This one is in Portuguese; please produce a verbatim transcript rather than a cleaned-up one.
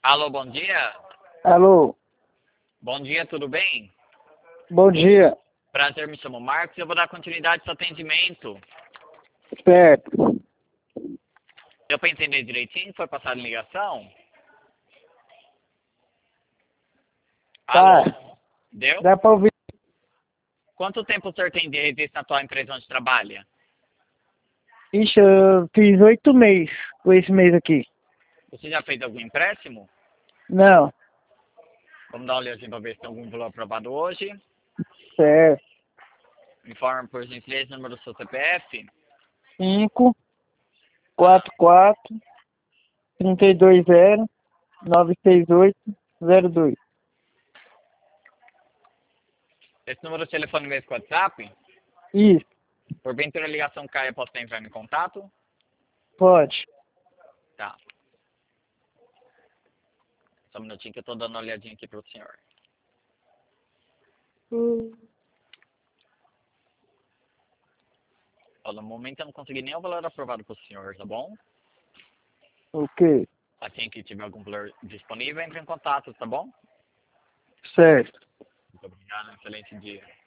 Alô, bom dia. Alô, Bom dia, tudo bem? bom dia. Prazer, me chamo Marcos e eu vou dar continuidade ao seu atendimento. Certo. Deu para entender direitinho? Foi passada a ligação? Tá, Alô? Deu? dá pra ouvir. Quanto tempo o senhor tem de registro na atual empresa onde trabalha? Ixi, eu fiz oito meses com esse mês aqui. Você já fez algum empréstimo? Não, Vamos dar uma olhadinha para ver se tem algum valor aprovado hoje. certo. Informe por gentileza o número do seu C P F. Cinco, quatro, quatro, trinta e dois zero, nove seis oito, zero dois. Esse número de telefone mesmo com WhatsApp? Isso, Porventura a ligação caia, posso ter entrado em contato? pode. Tá. Só um minutinho que eu tô dando uma olhadinha aqui pro senhor. Ó, no momento eu não consegui nem o valor aprovado pro senhor, tá bom? Ok, Assim que tiver algum valor disponível, entre em contato, tá bom? certo. Muito obrigado, excelente dia.